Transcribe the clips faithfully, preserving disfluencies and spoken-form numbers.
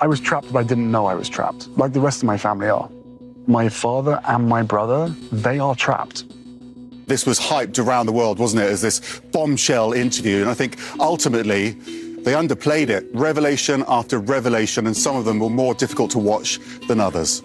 I was trapped, but I didn't know I was trapped, like the rest of my family are. My father and my brother, they are trapped. This was hyped around the world, wasn't it, as this bombshell interview, and I think ultimately they underplayed it, revelation after revelation, and some of them were more difficult to watch than others.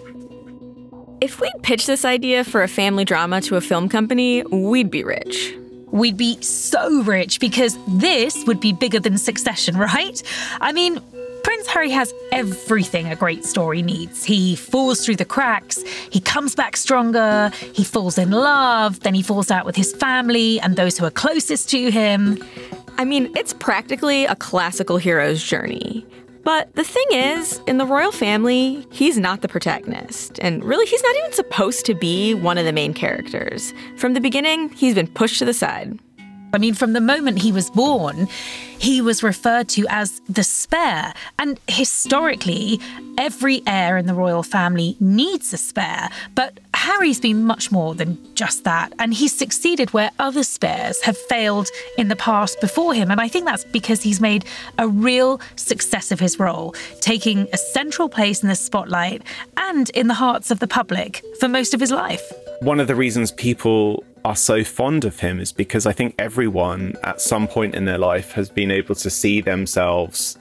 If we'd pitched this idea for a family drama to a film company, we'd be rich. We'd be so rich because this would be bigger than Succession, right? I mean, Prince Harry has everything a great story needs. He falls through the cracks, he comes back stronger, he falls in love, then he falls out with his family and those who are closest to him. I mean, it's practically a classical hero's journey. But the thing is, in the royal family, he's not the protagonist. And really, he's not even supposed to be one of the main characters. From the beginning, he's been pushed to the side. I mean, from the moment he was born, he was referred to as the spare. And historically, every heir in the royal family needs a spare. But Harry's been much more than just that. And he's succeeded where other spares have failed in the past before him. And I think that's because he's made a real success of his role, taking a central place in the spotlight and in the hearts of the public for most of his life. One of the reasons people are so fond of him is because I think everyone at some point in their life has been able to see themselves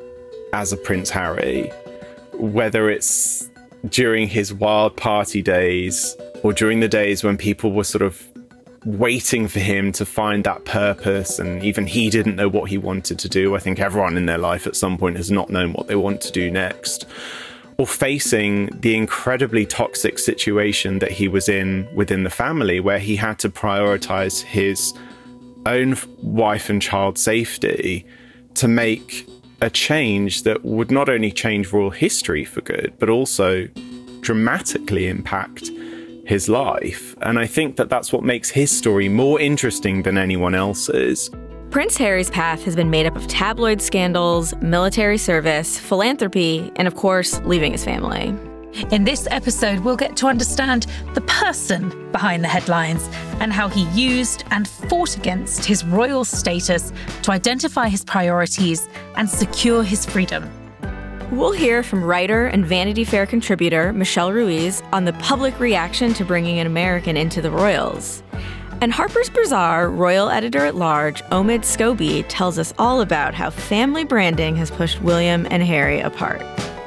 as a Prince Harry, whether it's during his wild party days or during the days when people were sort of waiting for him to find that purpose and even he didn't know what he wanted to do. I think everyone in their life at some point has not known what they want to do next. Or facing the incredibly toxic situation that he was in within the family, where he had to prioritize his own wife and child safety to make a change that would not only change royal history for good, but also dramatically impact his life. And I think that that's what makes his story more interesting than anyone else's. Prince Harry's path has been made up of tabloid scandals, military service, philanthropy, and of course, leaving his family. In this episode, we'll get to understand the person behind the headlines and how he used and fought against his royal status to identify his priorities and secure his freedom. We'll hear from writer and Vanity Fair contributor Michelle Ruiz on the public reaction to bringing an American into the royals. And Harper's Bazaar royal editor-at-large Omid Scobie tells us all about how family branding has pushed William and Harry apart.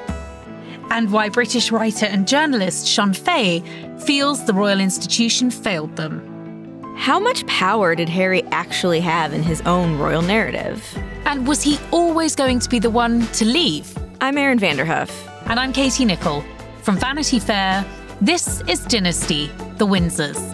And why British writer and journalist Sean Fay feels the royal institution failed them. How much power did Harry actually have in his own royal narrative? And was he always going to be the one to leave? I'm Erin Vanderhoof. And I'm Katie Nicholl. From Vanity Fair, this is Dynasty, The Windsors.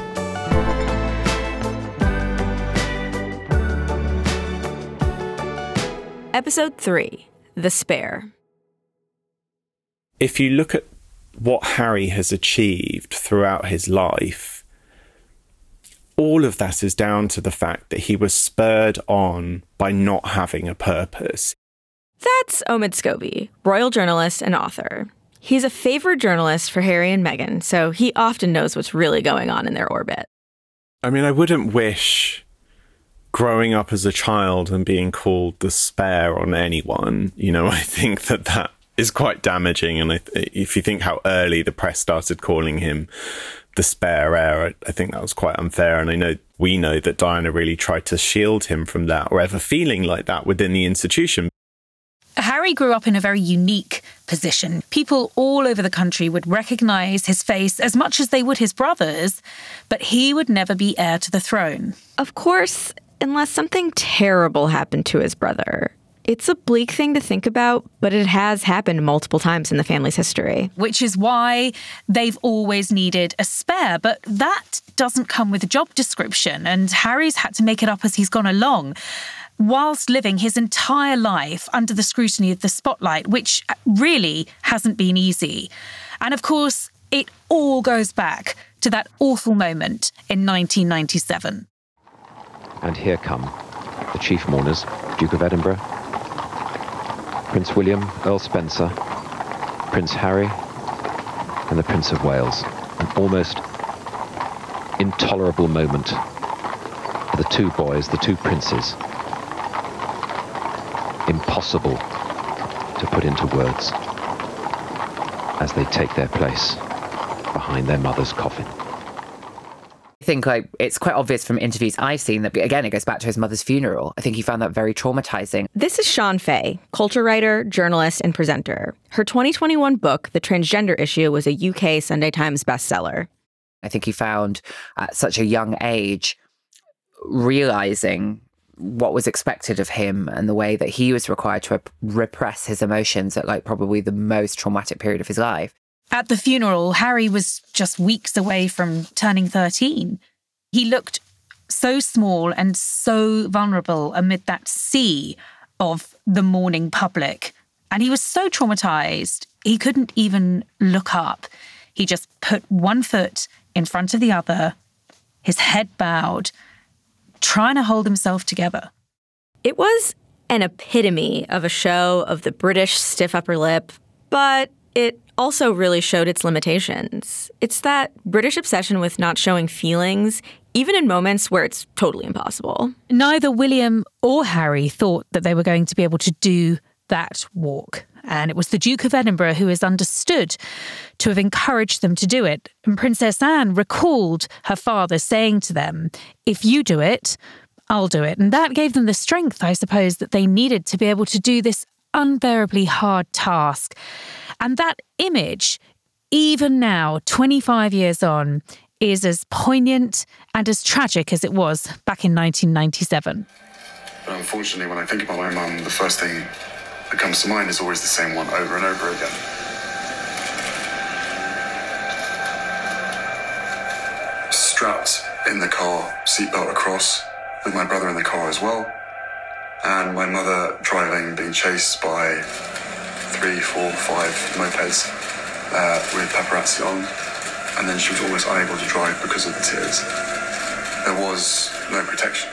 Episode three, The Spare. If you look at what Harry has achieved throughout his life, all of that is down to the fact that he was spurred on by not having a purpose. That's Omid Scobie, royal journalist and author. He's a favored journalist for Harry and Meghan, so he often knows what's really going on in their orbit. I mean, I wouldn't wish growing up as a child and being called the spare on anyone. You know, I think that that is quite damaging. And I th- if you think how early the press started calling him the spare heir, I, I think that was quite unfair. And I know we know that Diana really tried to shield him from that or ever feeling like that within the institution. Harry grew up in a very unique position. People all over the country would recognise his face as much as they would his brothers, but he would never be heir to the throne. Of course, unless something terrible happened to his brother. It's a bleak thing to think about, but it has happened multiple times in the family's history. Which is why they've always needed a spare, but that doesn't come with a job description, and Harry's had to make it up as he's gone along, whilst living his entire life under the scrutiny of the spotlight, which really hasn't been easy. And of course, it all goes back to that awful moment in nineteen ninety-seven. And here come the chief mourners, Duke of Edinburgh, Prince William, Earl Spencer, Prince Harry, and the Prince of Wales. An almost intolerable moment for the two boys, the two princes. Impossible to put into words as they take their place behind their mother's coffin. I think like it's quite obvious from interviews I've seen that, again, it goes back to his mother's funeral. I think he found that very traumatizing. This is Shawn Fay, culture writer, journalist, and presenter. Her twenty twenty-one book, The Transgender Issue, was a U K Sunday Times bestseller. I think he found at such a young age, realizing what was expected of him and the way that he was required to rep- repress his emotions at like probably the most traumatic period of his life. At the funeral, Harry was just weeks away from turning thirteen. He looked so small and so vulnerable amid that sea of the mourning public. And he was so traumatized, he couldn't even look up. He just put one foot in front of the other, his head bowed, trying to hold himself together. It was an epitome of a show of the British stiff upper lip, but it also really showed its limitations. It's that British obsession with not showing feelings, even in moments where it's totally impossible. Neither William or Harry thought that they were going to be able to do that walk. And it was the Duke of Edinburgh who is understood to have encouraged them to do it. And Princess Anne recalled her father saying to them, if you do it, I'll do it. And that gave them the strength, I suppose, that they needed to be able to do this unbearably hard task. And that image, even now, twenty-five years on, is as poignant and as tragic as it was back in nineteen ninety-seven. But unfortunately, when I think about my mum, the first thing that comes to mind is always the same one over and over again. Strapped in the car, seatbelt across, with my brother in the car as well, and my mother driving, being chased by three, four, five mopeds uh, with paparazzi on, and then she was almost unable to drive because of the tears. There was no protection.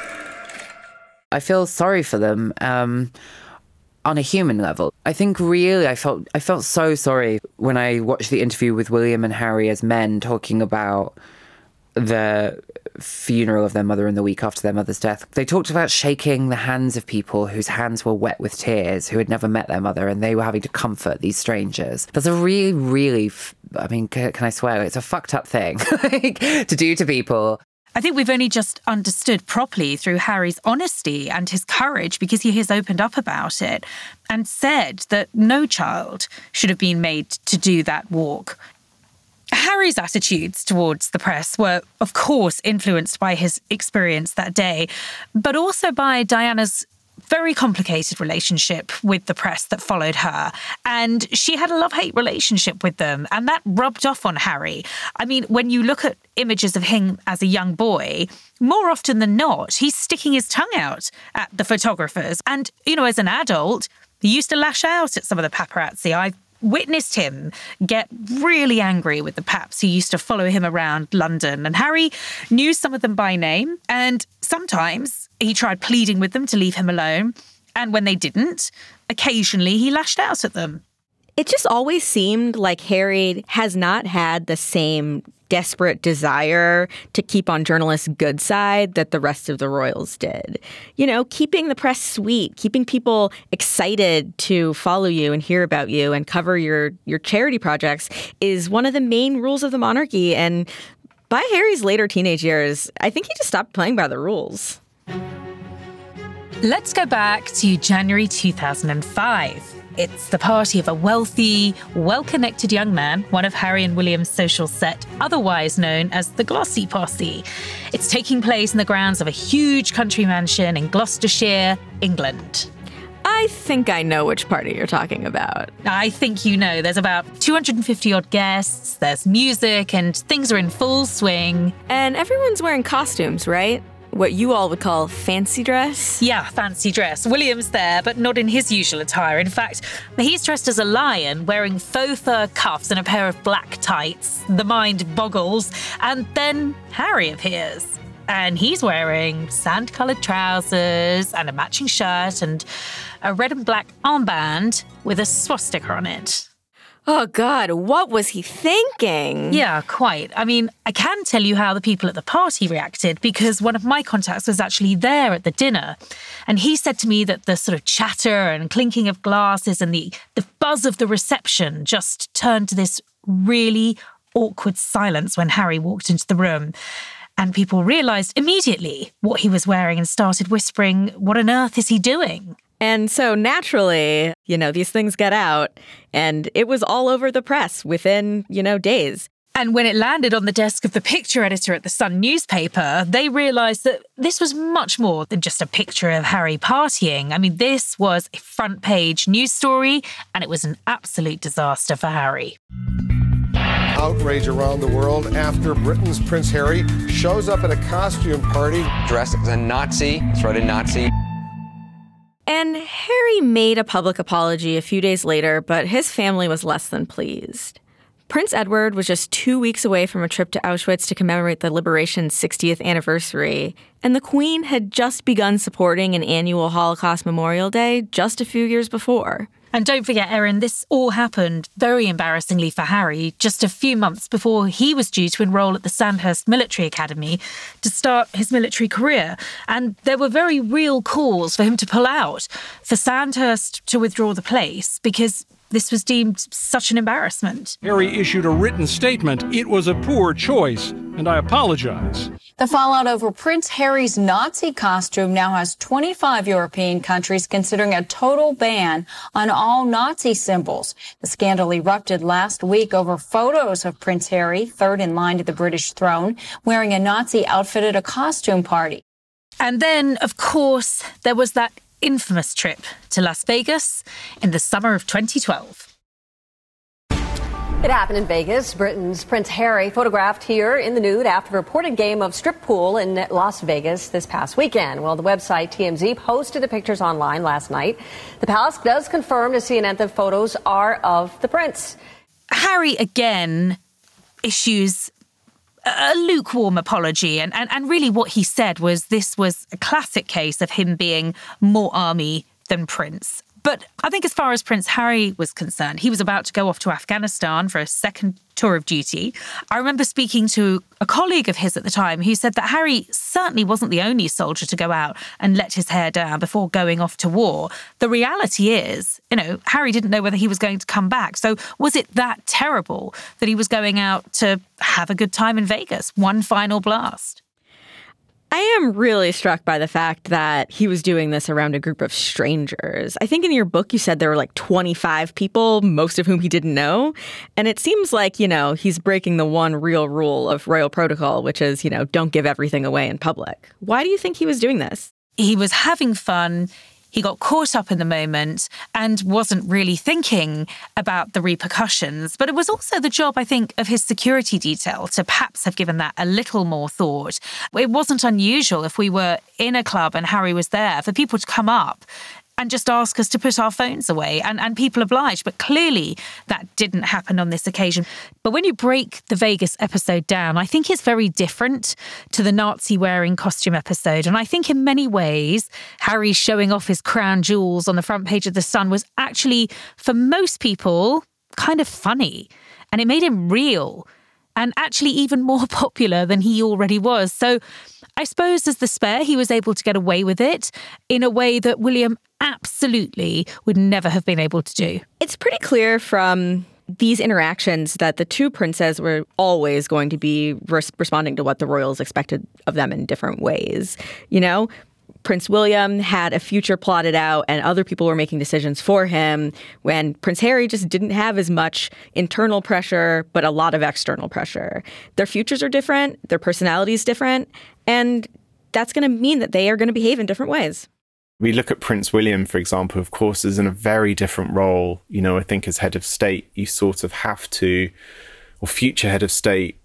I feel sorry for them um, on a human level. I think really I felt I felt so sorry when I watched the interview with William and Harry as men talking about the funeral of their mother in the week after their mother's death. They talked about shaking the hands of people whose hands were wet with tears, who had never met their mother, and they were having to comfort these strangers. That's a really, really, I mean, can I swear, it's a fucked up thing to do to people. I think we've only just understood properly through Harry's honesty and his courage, because he has opened up about it and said that no child should have been made to do that walk. Harry's attitudes towards the press were, of course, influenced by his experience that day, but also by Diana's very complicated relationship with the press that followed her. And she had a love-hate relationship with them, and that rubbed off on Harry. I mean, when you look at images of him as a young boy, more often than not, he's sticking his tongue out at the photographers. And, you know, as an adult, he used to lash out at some of the paparazzi. I've witnessed him get really angry with the paps who used to follow him around London. And Harry knew some of them by name, and sometimes he tried pleading with them to leave him alone. And when they didn't, occasionally he lashed out at them. It just always seemed like Harry has not had the same desperate desire to keep on journalists' good side that the rest of the royals did. You know, keeping the press sweet, keeping people excited to follow you and hear about you and cover your, your charity projects is one of the main rules of the monarchy. And by Harry's later teenage years, I think he just stopped playing by the rules. Let's go back to January two thousand five. It's the party of a wealthy, well-connected young man, one of Harry and William's social set, otherwise known as the Glossy Posse. It's taking place in the grounds of a huge country mansion in Gloucestershire, England. I think I know which party you're talking about. I think you know. There's about two hundred fifty odd guests, there's music, and things are in full swing. And everyone's wearing costumes, right? What you all would call fancy dress? Yeah, fancy dress. William's there, but not in his usual attire. In fact, he's dressed as a lion, wearing faux fur cuffs and a pair of black tights. The mind boggles. And then Harry appears. And he's wearing sand-coloured trousers and a matching shirt and a red and black armband with a swastika on it. Oh, God, what was he thinking? Yeah, quite. I mean, I can tell you how the people at the party reacted because one of my contacts was actually there at the dinner. And he said to me that the sort of chatter and clinking of glasses and the, the buzz of the reception just turned to this really awkward silence when Harry walked into the room. And people realised immediately what he was wearing and started whispering, "What on earth is he doing?" And so naturally, you know, these things get out and it was all over the press within, you know, days. And when it landed on the desk of the picture editor at the Sun newspaper, they realised that this was much more than just a picture of Harry partying. I mean, this was a front page news story and it was an absolute disaster for Harry. Outrage around the world after Britain's Prince Harry shows up at a costume party dressed as a Nazi, throated Nazi. And Harry made a public apology a few days later, but his family was less than pleased. Prince Edward was just two weeks away from a trip to Auschwitz to commemorate the liberation's sixtieth anniversary, and the Queen had just begun supporting an annual Holocaust Memorial Day just a few years before. And don't forget, Erin, this all happened, very embarrassingly for Harry, just a few months before he was due to enrol at the Sandhurst Military Academy to start his military career. And there were very real calls for him to pull out, for Sandhurst to withdraw the place, because this was deemed such an embarrassment. Harry issued a written statement. It was a poor choice, and I apologize. The fallout over Prince Harry's Nazi costume now has twenty-five European countries considering a total ban on all Nazi symbols. The scandal erupted last week over photos of Prince Harry, third in line to the British throne, wearing a Nazi outfit at a costume party. And then, of course, there was that infamous trip to Las Vegas in the summer of twenty twelve. It happened in Vegas. Britain's Prince Harry photographed here in the nude after a reported game of strip pool in Las Vegas this past weekend. Well, the website T M Z posted the pictures online last night. The palace does confirm to C N N that the photos are of the prince. Harry again issues a lukewarm apology. And, and, and really what he said was this was a classic case of him being more army than prince. But I think as far as Prince Harry was concerned, he was about to go off to Afghanistan for a second tour of duty. I remember speaking to a colleague of his at the time who said that Harry certainly wasn't the only soldier to go out and let his hair down before going off to war. The reality is, you know, Harry didn't know whether he was going to come back. So was it that terrible that he was going out to have a good time in Vegas? One final blast. I am really struck by the fact that he was doing this around a group of strangers. I think in your book you said there were like twenty-five people, most of whom he didn't know. And it seems like, you know, he's breaking the one real rule of royal protocol, which is, you know, don't give everything away in public. Why do you think he was doing this? He was having fun. He got caught up in the moment and wasn't really thinking about the repercussions. But it was also the job, I think, of his security detail to perhaps have given that a little more thought. It wasn't unusual if we were in a club and Harry was there for people to come up and just ask us to put our phones away, and, and people obliged. But clearly that didn't happen on this occasion. But when you break the Vegas episode down, I think it's very different to the Nazi-wearing costume episode. And I think in many ways, Harry showing off his crown jewels on the front page of The Sun was actually, for most people, kind of funny. And it made him real and actually even more popular than he already was. So I suppose as the spare, he was able to get away with it in a way that William absolutely would never have been able to do. It's pretty clear from these interactions that the two princes were always going to be res- responding to what the royals expected of them in different ways. You know, Prince William had a future plotted out and other people were making decisions for him, when Prince Harry just didn't have as much internal pressure, but a lot of external pressure. Their futures are different, their personalities different, and that's going to mean that they are going to behave in different ways. We look at Prince William, for example, of course, is in a very different role. You know, I think as head of state, you sort of have to, or future head of state,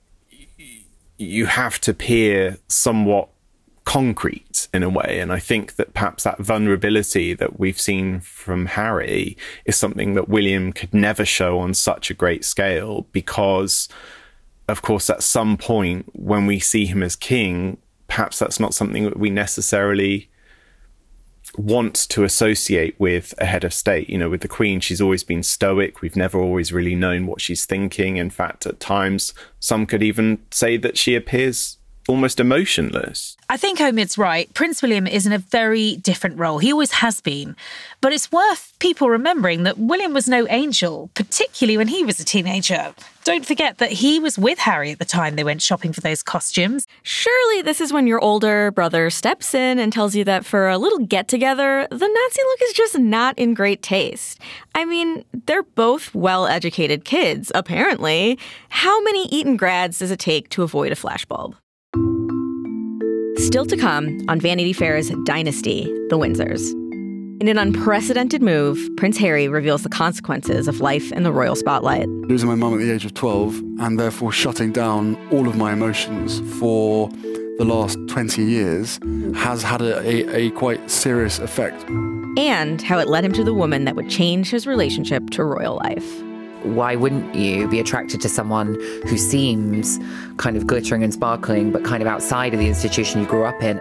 you have to appear somewhat concrete in a way. And I think that perhaps that vulnerability that we've seen from Harry is something that William could never show on such a great scale, because, of course, at some point when we see him as king, perhaps that's not something that we necessarily want to associate with a head of state. You know, with the Queen, she's always been stoic. We've never always really known what she's thinking. In fact, at times, some could even say that she appears almost emotionless. I think Omid's right. Prince William is in a very different role. He always has been. But it's worth people remembering that William was no angel, particularly when he was a teenager. Don't forget that he was with Harry at the time they went shopping for those costumes. Surely this is when your older brother steps in and tells you that for a little get-together, the Nazi look is just not in great taste. I mean, they're both well-educated kids, apparently. How many Eton grads does it take to avoid a flashbulb? Still to come on Vanity Fair's Dynasty, The Windsors. In an unprecedented move, Prince Harry reveals the consequences of life in the royal spotlight. Losing my mum at the age of twelve and therefore shutting down all of my emotions for the last twenty years has had a, a, a quite serious effect. And how it led him to the woman that would change his relationship to royal life. Why wouldn't you be attracted to someone who seems kind of glittering and sparkling, but kind of outside of the institution you grew up in?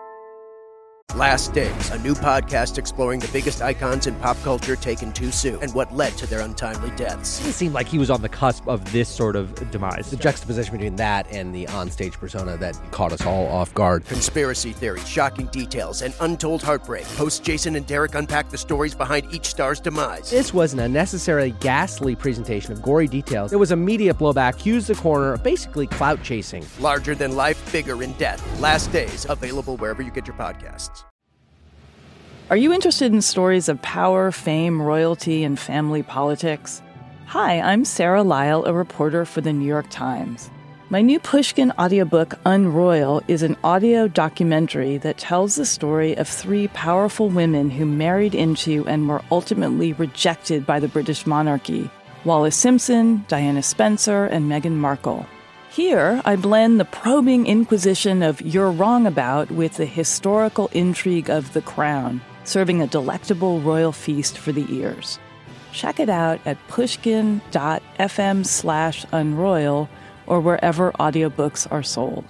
Last Days, a new podcast exploring the biggest icons in pop culture taken too soon and what led to their untimely deaths. It seemed like he was on the cusp of this sort of demise. The juxtaposition between that and the onstage persona that caught us all off guard. Conspiracy theories, shocking details, and untold heartbreak. Hosts Jason and Derek unpack the stories behind each star's demise. This was an unnecessarily ghastly presentation of gory details. There was a media blowback, accused the corner of basically clout chasing. Larger than life, bigger in death. Last Days, available wherever you get your podcasts. Are you interested in stories of power, fame, royalty, and family politics? Hi, I'm Sarah Lyle, a reporter for the New York Times. My new Pushkin audiobook, Unroyal, is an audio documentary that tells the story of three powerful women who married into and were ultimately rejected by the British monarchy: Wallis Simpson, Diana Spencer, and Meghan Markle. Here, I blend the probing inquisition of You're Wrong About with the historical intrigue of The Crown, serving a delectable royal feast for the ears. Check it out at pushkin.fm slash unroyal or wherever audiobooks are sold.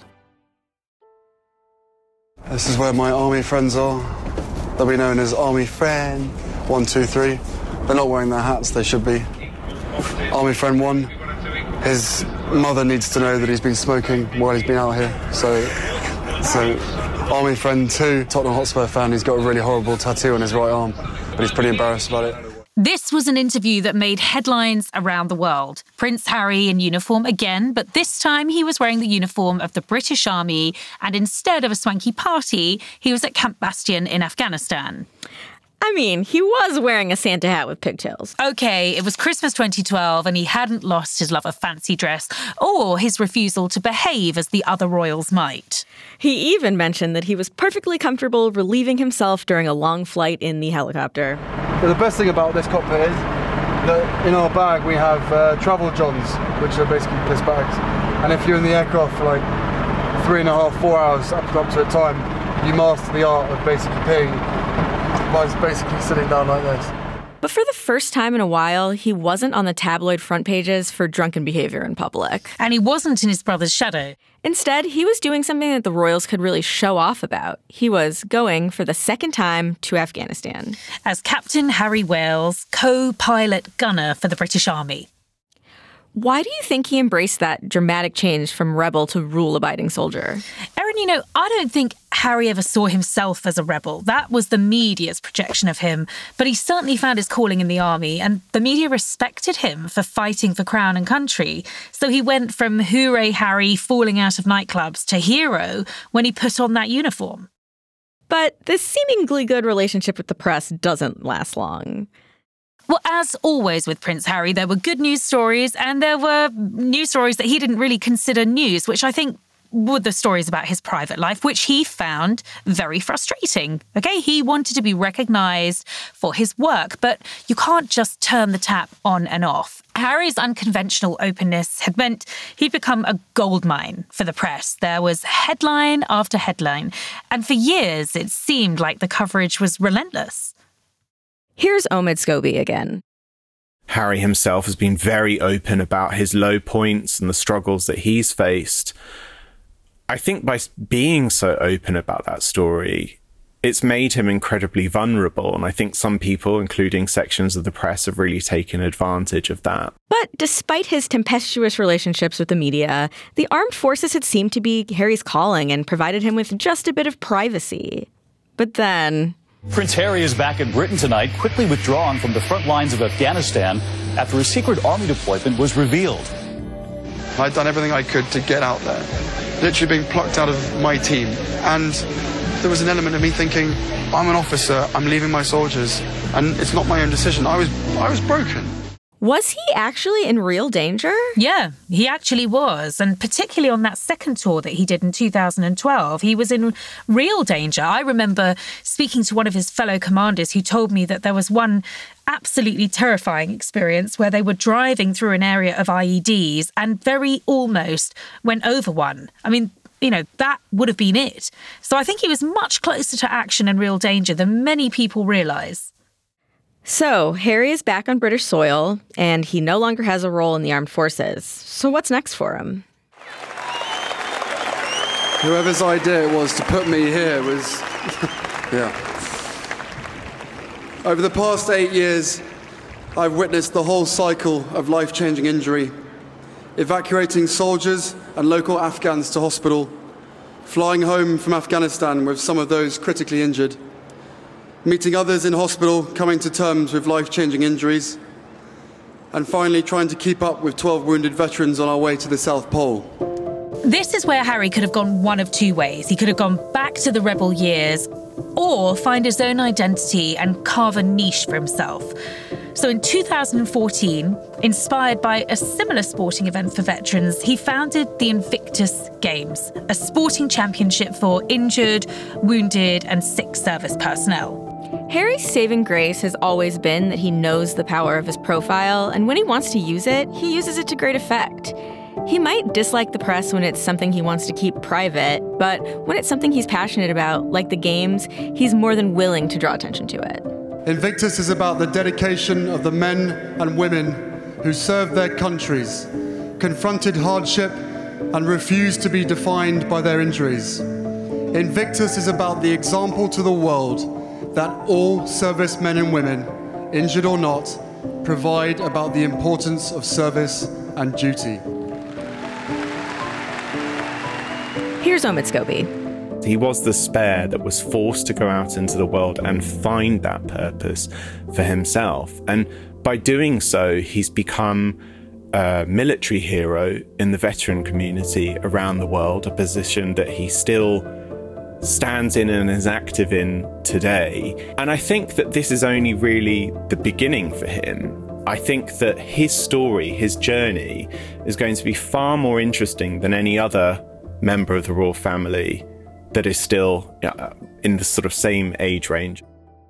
This is where my army friends are. They'll be known as Army Friend one, two, three. They're not wearing their hats, they should be. Army Friend one, his mother needs to know that he's been smoking while he's been out here. So, so Army Friend two, Tottenham Hotspur fan, he's got a really horrible tattoo on his right arm, but he's pretty embarrassed about it. This was an interview that made headlines around the world. Prince Harry in uniform again, but this time he was wearing the uniform of the British Army, and instead of a swanky party, he was at Camp Bastion in Afghanistan. I mean, he was wearing a Santa hat with pigtails. Okay, it was Christmas twenty twelve and he hadn't lost his love of fancy dress or his refusal to behave as the other royals might. He even mentioned that he was perfectly comfortable relieving himself during a long flight in the helicopter. But the best thing about this cockpit is that in our bag we have uh, travel johns, which are basically piss bags. And if you're in the aircraft for like three and a half, four hours up, up to a time, you master the art of basically peeing. Mine's basically sitting down like this. But for the first time in a while, he wasn't on the tabloid front pages for drunken behavior in public. And he wasn't in his brother's shadow. Instead, he was doing something that the royals could really show off about. He was going for the second time to Afghanistan. As Captain Harry Wales, co-pilot gunner for the British Army. Why do you think he embraced that dramatic change from rebel to rule-abiding soldier? Erin, you know, I don't think Harry ever saw himself as a rebel. That was the media's projection of him. But he certainly found his calling in the army, and the media respected him for fighting for crown and country. So he went from hooray Harry falling out of nightclubs to hero when he put on that uniform. But this seemingly good relationship with the press doesn't last long. Well, as always with Prince Harry, there were good news stories and there were news stories that he didn't really consider news, which I think were the stories about his private life, which he found very frustrating. Okay, he wanted to be recognised for his work, but you can't just turn the tap on and off. Harry's unconventional openness had meant he'd become a goldmine for the press. There was headline after headline, and for years it seemed like the coverage was relentless. Here's Omid Scobie again. Harry himself has been very open about his low points and the struggles that he's faced. I think by being so open about that story, it's made him incredibly vulnerable. And I think some people, including sections of the press, have really taken advantage of that. But despite his tempestuous relationships with the media, the armed forces had seemed to be Harry's calling and provided him with just a bit of privacy. But then... Prince Harry is back in Britain tonight, quickly withdrawing from the front lines of Afghanistan after a secret army deployment was revealed. I'd done everything I could to get out there, literally being plucked out of my team. And there was an element of me thinking, I'm an officer, I'm leaving my soldiers, and it's not my own decision. I was, I was broken. Was he actually in real danger? Yeah, he actually was. And particularly on that second tour that he did in two thousand twelve, he was in real danger. I remember speaking to one of his fellow commanders who told me that there was one absolutely terrifying experience where they were driving through an area of I E Ds and very almost went over one. I mean, you know, that would have been it. So I think he was much closer to action and real danger than many people realise. So, Harry is back on British soil, and he no longer has a role in the armed forces. So what's next for him? Whoever's idea it was to put me here was... yeah. Over the past eight years, I've witnessed the whole cycle of life-changing injury. Evacuating soldiers and local Afghans to hospital, flying home from Afghanistan with some of those critically injured, meeting others in hospital, coming to terms with life-changing injuries, and finally trying to keep up with twelve wounded veterans on our way to the South Pole. This is where Harry could have gone one of two ways. He could have gone back to the rebel years or find his own identity and carve a niche for himself. So in two thousand fourteen, inspired by a similar sporting event for veterans, he founded the Invictus Games, a sporting championship for injured, wounded and sick service personnel. Harry's saving grace has always been that he knows the power of his profile, and when he wants to use it, he uses it to great effect. He might dislike the press when it's something he wants to keep private, but when it's something he's passionate about, like the games, he's more than willing to draw attention to it. Invictus is about the dedication of the men and women who served their countries, confronted hardship, and refused to be defined by their injuries. Invictus is about the example to the world that all servicemen and women, injured or not, provide about the importance of service and duty. Here's Omid Scobie. He was the spare that was forced to go out into the world and find that purpose for himself. And by doing so, he's become a military hero in the veteran community around the world, a position that he still stands in and is active in today. And I think that this is only really the beginning for him. I think that his story, his journey, is going to be far more interesting than any other member of the royal family that is still uh, in the sort of same age range.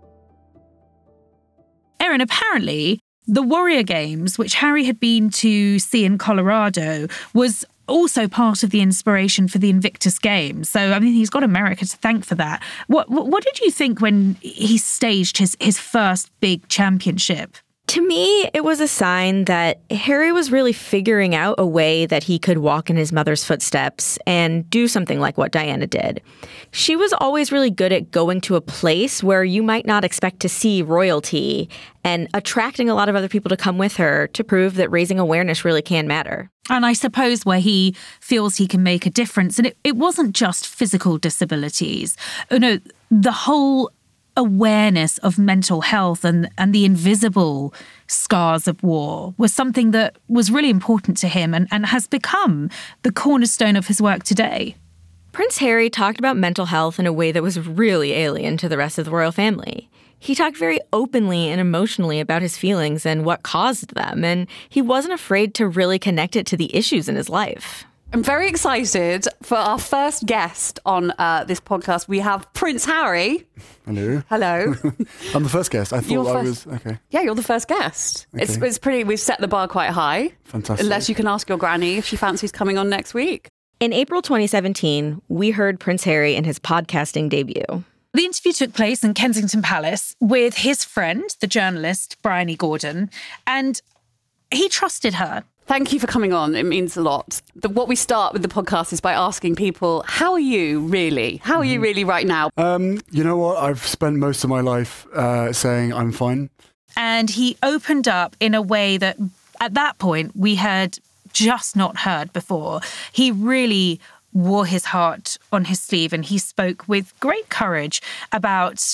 Erin, apparently, the Warrior Games, which Harry had been to see in Colorado, was also part of the inspiration for the Invictus Games. So, I mean, he's got America to thank for that. What what, what did you think when he staged his, his first big championship? To me, it was a sign that Harry was really figuring out a way that he could walk in his mother's footsteps and do something like what Diana did. She was always really good at going to a place where you might not expect to see royalty and attracting a lot of other people to come with her to prove that raising awareness really can matter. And I suppose where he feels he can make a difference. And it, it wasn't just physical disabilities. You know, the whole awareness of mental health and, and the invisible scars of war was something that was really important to him and, and has become the cornerstone of his work today. Prince Harry talked about mental health in a way that was really alien to the rest of the royal family. He talked very openly and emotionally about his feelings and what caused them, and he wasn't afraid to really connect it to the issues in his life. I'm very excited for our first guest on uh, this podcast. We have Prince Harry. Hello. Hello. I'm the first guest. I thought You're I first- was... Okay. Yeah, you're the first guest. Okay. It's, it's pretty, we've set the bar quite high. Fantastic. Unless you can ask your granny if she fancies coming on next week. In April twenty seventeen, we heard Prince Harry in his podcasting debut. The interview took place in Kensington Palace with his friend, the journalist, Bryony Gordon, and he trusted her. thank you for coming on. It means a lot. The, what we start with the podcast is by asking people, how are you really? How are you really right now? Um, you know what? I've spent most of my life uh, saying I'm fine. And he opened up in a way that at that point we had just not heard before. He really wore his heart on his sleeve, and he spoke with great courage about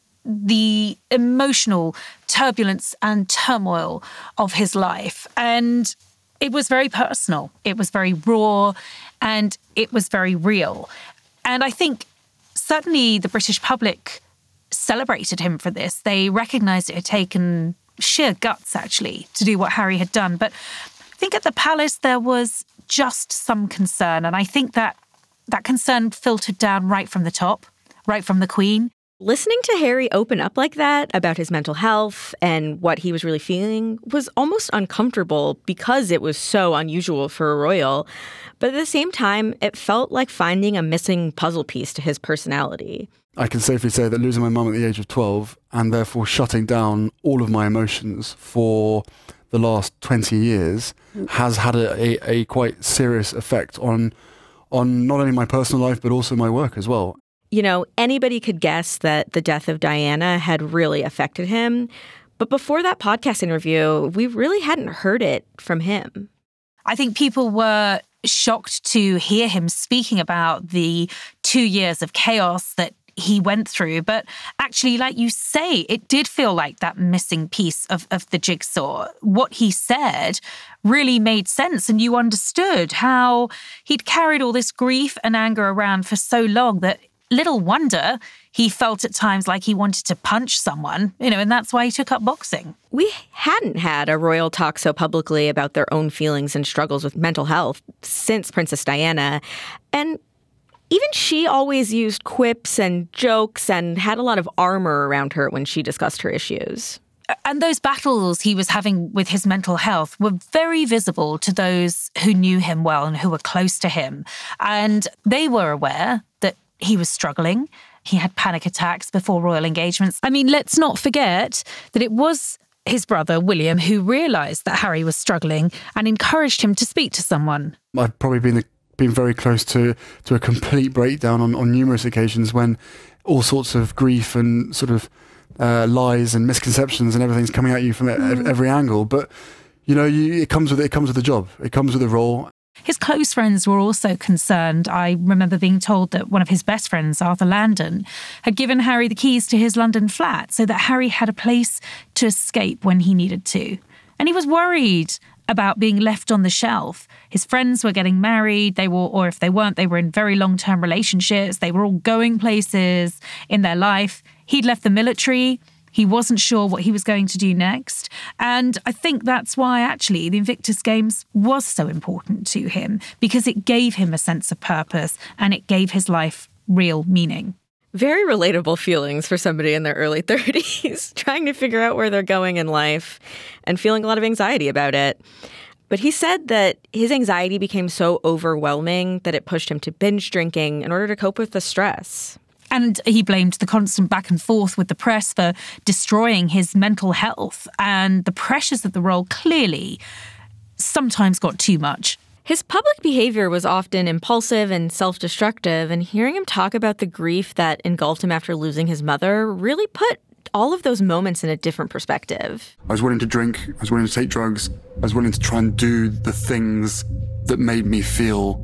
the emotional turbulence and turmoil of his life. And it was very personal. It was very raw, and it was very real. And I think certainly the British public celebrated him for this. They recognised it had taken sheer guts, actually, to do what Harry had done. But I think at the palace there was just some concern. And I think that that concern filtered down right from the top, right from the Queen. Listening to Harry open up like that about his mental health and what he was really feeling was almost uncomfortable because it was so unusual for a royal. But at the same time, it felt like finding a missing puzzle piece to his personality. I can safely say that losing my mum at the age of twelve and therefore shutting down all of my emotions for the last twenty years has had a, a, a quite serious effect on on not only my personal life, but also my work as well. You know, anybody could guess that the death of Diana had really affected him. But before that podcast interview, we really hadn't heard it from him. I think people were shocked to hear him speaking about the two years of chaos that he went through. But actually, like you say, it did feel like that missing piece of, of the jigsaw. What he said really made sense, and you understood how he'd carried all this grief and anger around for so long that little wonder he felt at times like he wanted to punch someone, you know, and that's why he took up boxing. We hadn't had a royal talk so publicly about their own feelings and struggles with mental health since Princess Diana. And even she always used quips and jokes and had a lot of armor around her when she discussed her issues. And those battles he was having with his mental health were very visible to those who knew him well and who were close to him. And they were aware that he was struggling. He had panic attacks before royal engagements. I mean, let's not forget that it was his brother, William, who realised that Harry was struggling and encouraged him to speak to someone. I've probably been the, been very close to, to a complete breakdown on, on numerous occasions when all sorts of grief and sort of uh, lies and misconceptions and everything's coming at you from mm. every angle. But, you know, you, it comes with it comes with the job. It comes with the role. His close friends were also concerned. I remember being told that one of his best friends, Arthur Landon, had given Harry the keys to his London flat so that Harry had a place to escape when he needed to. And he was worried about being left on the shelf. His friends were getting married, they were, or if they weren't, they were in very long-term relationships. They were all going places in their life. He'd left the military. He wasn't sure what he was going to do next. And I think that's why, actually, the Invictus Games was so important to him, because it gave him a sense of purpose and it gave his life real meaning. Very relatable feelings for somebody in their early thirties, trying to figure out where they're going in life and feeling a lot of anxiety about it. But he said that his anxiety became so overwhelming that it pushed him to binge drinking in order to cope with the stress. And he blamed the constant back and forth with the press for destroying his mental health. And the pressures of the role clearly sometimes got too much. His public behavior was often impulsive and self-destructive, and hearing him talk about the grief that engulfed him after losing his mother really put all of those moments in a different perspective. I was willing to drink, I was willing to take drugs, I was willing to try and do the things that made me feel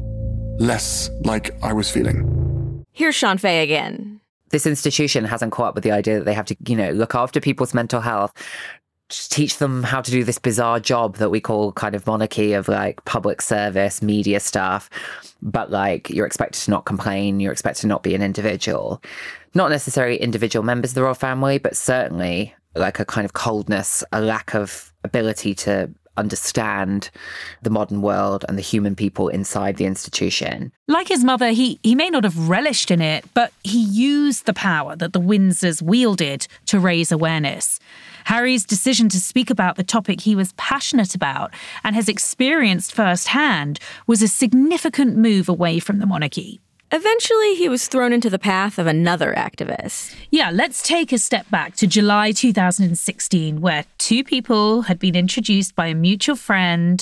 less like I was feeling. Here's Sean Fay again. This institution hasn't caught up with the idea that they have to, you know, look after people's mental health, just teach them how to do this bizarre job that we call kind of monarchy of like public service, media stuff. But like you're expected to not complain, you're expected to not be an individual. Not necessarily individual members of the royal family, but certainly like a kind of coldness, a lack of ability to understand the modern world and the human people inside the institution. Like his mother, he, he may not have relished in it, but he used the power that the Windsors wielded to raise awareness. Harry's decision to speak about the topic he was passionate about and has experienced firsthand was a significant move away from the monarchy. Eventually, he was thrown into the path of another activist. Yeah, let's take a step back to July two thousand sixteen, where two people had been introduced by a mutual friend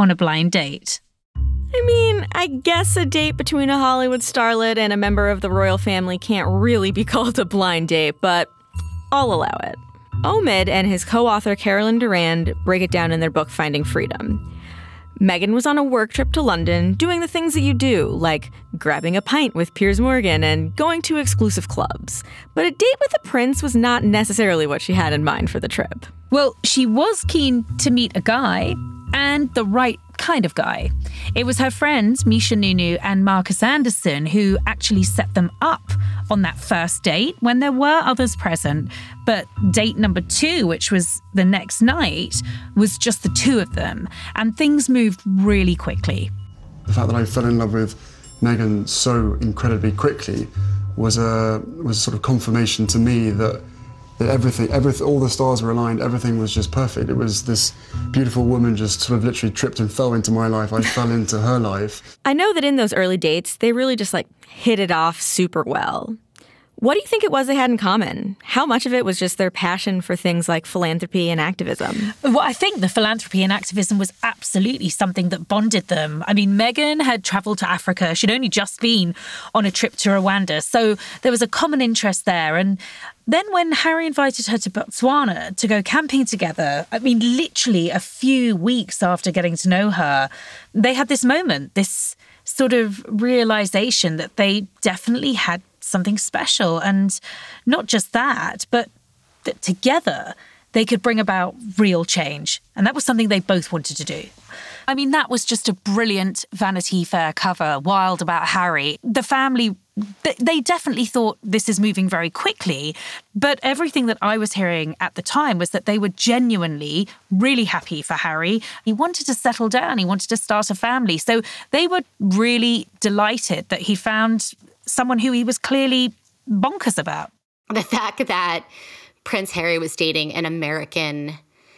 on a blind date. I mean, I guess a date between a Hollywood starlet and a member of the royal family can't really be called a blind date, but I'll allow it. Omid and his co-author Carolyn Durand break it down in their book Finding Freedom. Meghan was on a work trip to London doing the things that you do, like grabbing a pint with Piers Morgan and going to exclusive clubs. But a date with the prince was not necessarily what she had in mind for the trip. Well, she was keen to meet a guy, and the right kind of guy. It was her friends Misha Nunu and Marcus Anderson who actually set them up on that first date when there were others present. But date number two, which was the next night, was just the two of them. And things moved really quickly. The fact that I fell in love with Meghan so incredibly quickly was a was sort of confirmation to me that that everything, everything, all the stars were aligned, everything was just perfect. It was this beautiful woman just sort of literally tripped and fell into my life. I fell into her life. I know that in those early dates, they really just like hit it off super well. What do you think it was they had in common? How much of it was just their passion for things like philanthropy and activism? Well, I think the philanthropy and activism was absolutely something that bonded them. I mean, Meghan had travelled to Africa. She'd only just been on a trip to Rwanda. So there was a common interest there. And then when Harry invited her to Botswana to go camping together, I mean, literally a few weeks after getting to know her, they had this moment, this sort of realisation that they definitely had something special. And not just that, but that together they could bring about real change. And that was something they both wanted to do. I mean, that was just a brilliant Vanity Fair cover, Wild About Harry. The family, they definitely thought this is moving very quickly. But everything that I was hearing at the time was that they were genuinely really happy for Harry. He wanted to settle down. He wanted to start a family. So they were really delighted that he found someone who he was clearly bonkers about. The fact that Prince Harry was dating an American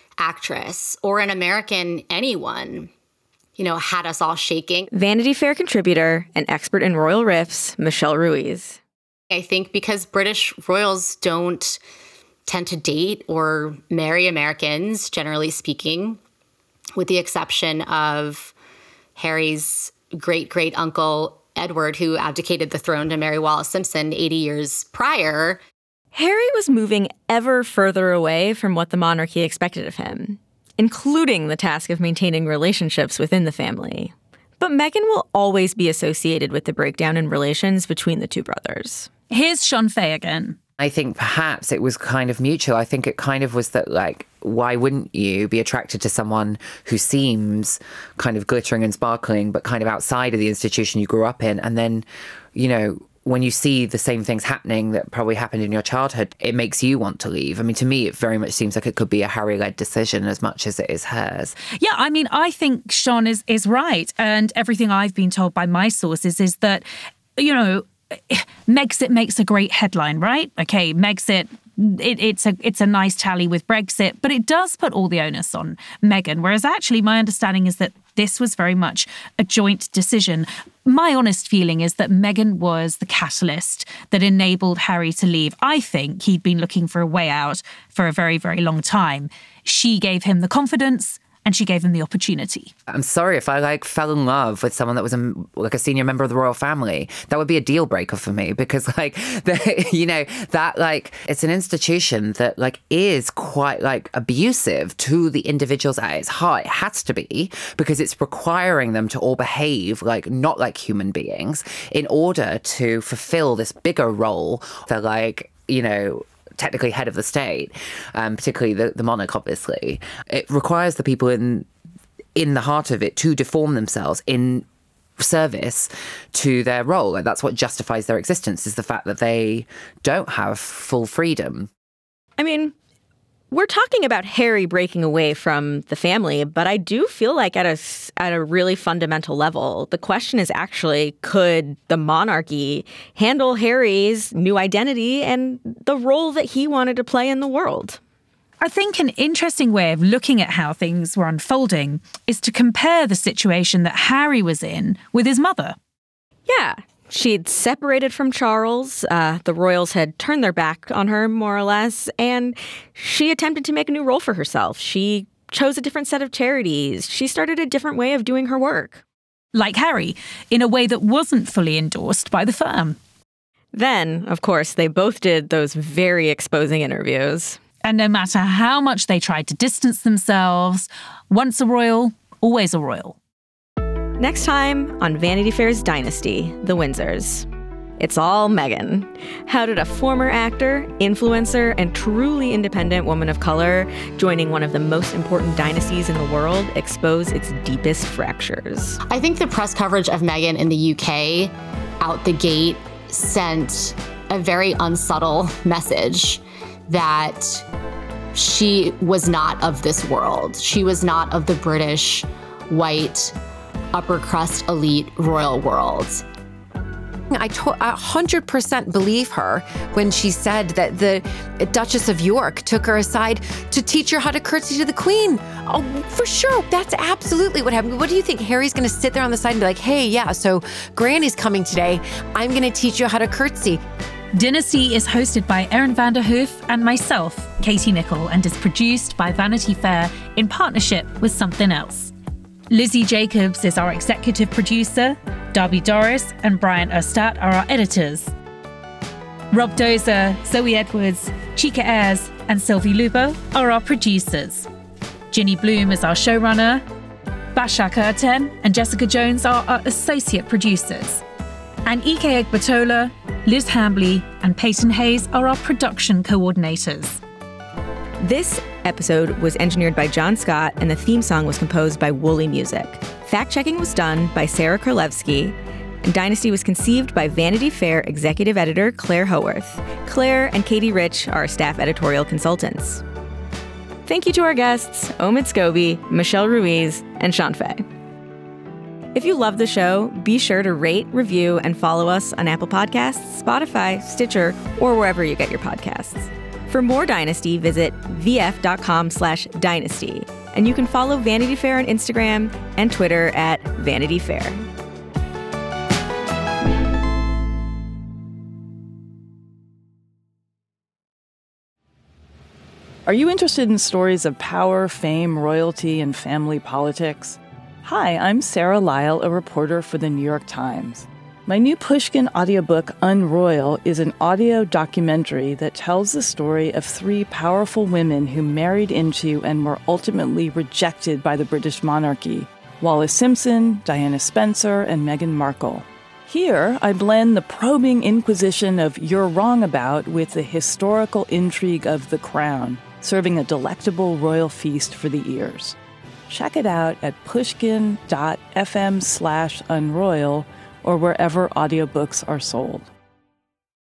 actress or an American anyone, you know, had us all shaking. Vanity Fair contributor and expert in royal rifts, Michelle Ruiz. I think because British royals don't tend to date or marry Americans, generally speaking, with the exception of Harry's great-great-uncle Edward, who abdicated the throne to marry Wallis Simpson eighty years prior. Harry was moving ever further away from what the monarchy expected of him, including the task of maintaining relationships within the family. But Meghan will always be associated with the breakdown in relations between the two brothers. Here's Sean Fay again. I think perhaps it was kind of mutual. I think it kind of was that, like, why wouldn't you be attracted to someone who seems kind of glittering and sparkling, but kind of outside of the institution you grew up in? And then, you know, when you see the same things happening that probably happened in your childhood, it makes you want to leave. I mean, to me, it very much seems like it could be a Harry-led decision as much as it is hers. Yeah, I mean, I think Sean is, is right. And everything I've been told by my sources is that, you know, Megxit makes a great headline, right? Okay, Megxit, it, it's a it's a nice tally with Brexit, but it does put all the onus on Meghan, whereas actually my understanding is that this was very much a joint decision. My honest feeling is that Meghan was the catalyst that enabled Harry to leave. I think he'd been looking for a way out for a very, very long time. She gave him the confidence, and she gave him the opportunity. I'm sorry, if I like fell in love with someone that was a, like a senior member of the royal family, that would be a deal breaker for me, because like, the, you know, that like, it's an institution that like is quite like abusive to the individuals at its heart. It has to be, because it's requiring them to all behave like not like human beings in order to fulfill this bigger role. They're like, you know, technically head of the state, um, particularly the, the monarch, obviously. It requires the people in in the heart of it to deform themselves in service to their role. Like, that's what justifies their existence, is the fact that they don't have full freedom. I mean, we're talking about Harry breaking away from the family, but I do feel like at a, at a really fundamental level, the question is actually, could the monarchy handle Harry's new identity and the role that he wanted to play in the world? I think an interesting way of looking at how things were unfolding is to compare the situation that Harry was in with his mother. Yeah. She'd separated from Charles, uh, the royals had turned their back on her, more or less, and she attempted to make a new role for herself. She chose a different set of charities. She started a different way of doing her work. Like Harry, in a way that wasn't fully endorsed by the firm. Then, of course, they both did those very exposing interviews. And no matter how much they tried to distance themselves, once a royal, always a royal. Next time on Vanity Fair's Dynasty, The Windsors. It's all Meghan. How did a former actor, influencer, and truly independent woman of color joining one of the most important dynasties in the world expose its deepest fractures? I think the press coverage of Meghan in the U K out the gate sent a very unsubtle message that she was not of this world. She was not of the British, white, upper crust elite royal world. I to- one hundred percent believe her when she said that the Duchess of York took her aside to teach her how to curtsy to the Queen. Oh, for sure. That's absolutely what happened. What do you think? Harry's going to sit there on the side and be like, hey, yeah, so Granny's coming today. I'm going to teach you how to curtsy. Dynasty is hosted by Erin van der Hoof and myself, Katie Nichol, and is produced by Vanity Fair in partnership with Something Else. Lizzie Jacobs is our executive producer. Darby Doris and Brian Erstadt are our editors. Rob Dozer, Zoe Edwards, Chika Ayres, and Sylvie Lubo are our producers. Ginny Bloom is our showrunner. Bashak Erten and Jessica Jones are our associate producers. And Ike Egbatola, Liz Hambley, and Peyton Hayes are our production coordinators. This episode was engineered by John Scott, and the theme song was composed by Woolly Music. Fact-checking was done by Sarah Krolewski, and Dynasty was conceived by Vanity Fair executive editor Claire Howarth. Claire and Katie Rich are staff editorial consultants. Thank you to our guests, Omid Scobie, Michelle Ruiz, and Sean Fay. If you love the show, be sure to rate, review, and follow us on Apple Podcasts, Spotify, Stitcher, or wherever you get your podcasts. For more Dynasty, visit vf.com slash dynasty. And you can follow Vanity Fair on Instagram and Twitter at Vanity Fair. Are you interested in stories of power, fame, royalty, and family politics? Hi, I'm Sarah Lyle, a reporter for the New York Times. My new Pushkin audiobook, Unroyal, is an audio documentary that tells the story of three powerful women who married into and were ultimately rejected by the British monarchy: Wallis Simpson, Diana Spencer, and Meghan Markle. Here, I blend the probing inquisition of You're Wrong About with the historical intrigue of The Crown, serving a delectable royal feast for the ears. Check it out at pushkin.fm slash unroyal or wherever audiobooks are sold.